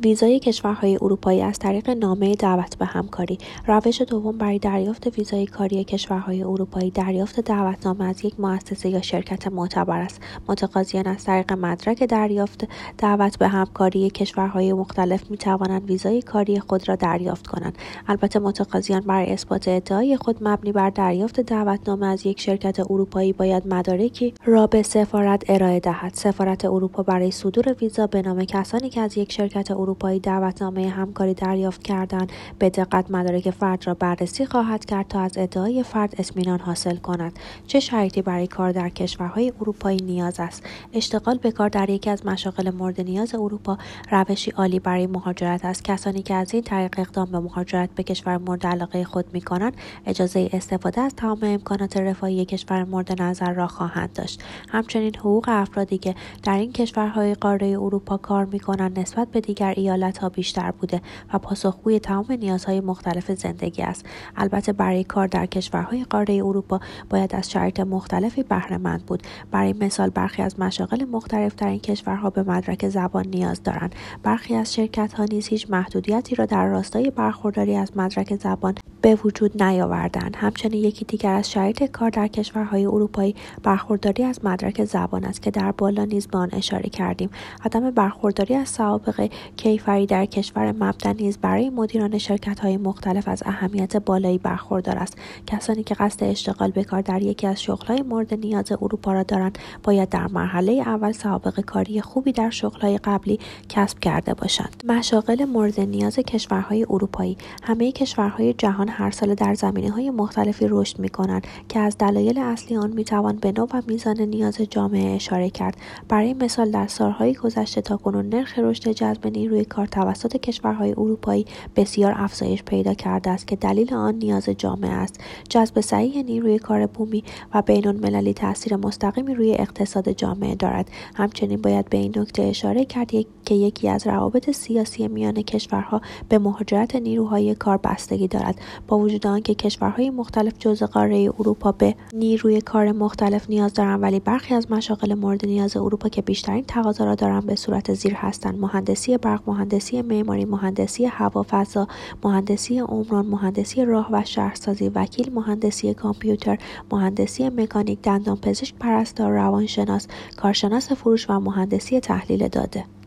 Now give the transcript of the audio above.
ویزای کشورهای اروپایی از طریق نامه دعوت به همکاری. روش دوم برای دریافت ویزای کاری کشورهای اروپایی دریافت دعوتنامه از یک مؤسسه یا شرکت معتبر است. متقاضیان از طریق مدرک دریافت دعوت به همکاری کشورهای مختلف می‌توانند ویزای کاری خود را دریافت کنند. البته متقاضیان برای اثبات ادعای خود مبنی بر دریافت دعوتنامه از یک شرکت اروپایی باید مدارکی را به سفارت ارائه دهد. سفارت اروپا برای صدور ویزا به نام کسانی که از یک شرکت اروپایی دعوتنامه همکاری دریافت کردند به دقت مدارک فرد را بررسی خواهد کرد تا از ادعای فرد اطمینان حاصل کند. چه شرایطی برای کار در کشورهای اروپایی نیاز است؟ اشتغال به کار در یکی از مشاغل مورد نیاز اروپا روشی عالی برای مهاجرت است. کسانی که از این طریق اقدام به مهاجرت به کشور مورد علاقه خود می‌کنند اجازه استفاده از تمام امکانات رفاهی کشور مورد نظر را خواهند داشت. همچنین حقوق افرادی که در این کشورهای قاره اروپا کار می‌کنند نسبت به دیگر ایالت‌ها بیشتر بوده و پاسخگوی تمام نیازهای مختلف زندگی است. البته برای کار در کشورهای قاره اروپا باید از شرایط مختلفی بهره مند بود. برای مثال برخی از مشاغل مختلف در این کشورها به مدرک زبان نیاز دارند. برخی از شرکت‌ها نیز هیچ محدودیتی را در راستای برخورداری از مدرک زبان به وجود نیاوردند. همچنین یکی دیگر از شرایط کار در کشورهای اروپایی برخورداری از مدرک زبان است که در بالا نیز به آن اشاره کردیم. عدم برخورداری از سوابق کیفری در کشور مبدا نیز برای مدیران شرکت‌های مختلف از اهمیت بالایی برخوردار است. کسانی که قصد اشتغال به کار در یکی از شغل‌های مورد نیاز اروپا را دارند باید در مرحله اول سوابق کاری خوبی در شغل‌های قبلی کسب کرده باشند. مشاغل مورد نیاز کشورهای اروپایی. همه کشورهای جهان هر سال در زمینه‌های مختلفی رشد می‌کنند که از دلایل اصلی آن می‌توان به نوع و میزان نیاز جامعه اشاره کرد. برای مثال در سال‌های گذشته تاکنون نرخ رشد جذب نیروی کار توسط کشورهای اروپایی بسیار افزایش پیدا کرده است که دلیل آن نیاز جامعه است. جذب صحیح نیروی کار بومی و بین‌المللی تأثیر مستقیمی روی اقتصاد جامعه دارد. همچنین باید به این نکته اشاره کرد که یکی از روابط سیاسی میان کشورها به مهاجرت نیروهای کار بستگی دارد. با وجود آنکه کشورهای مختلف جزو قاره اروپا به نیروی کار مختلف نیاز دارند، ولی برخی از مشاغل مورد نیاز اروپا که بیشترین تقاضا را دارند به صورت زیر هستند: مهندسی برق، مهندسی معماری، مهندسی هوافضا، مهندسی عمران، مهندسی راه و شهرسازی، وکیل، مهندسی کامپیوتر، مهندسی مکانیک، دندانپزشک، پرستار، روانشناس، کارشناس فروش و مهندسی تحلیل داده.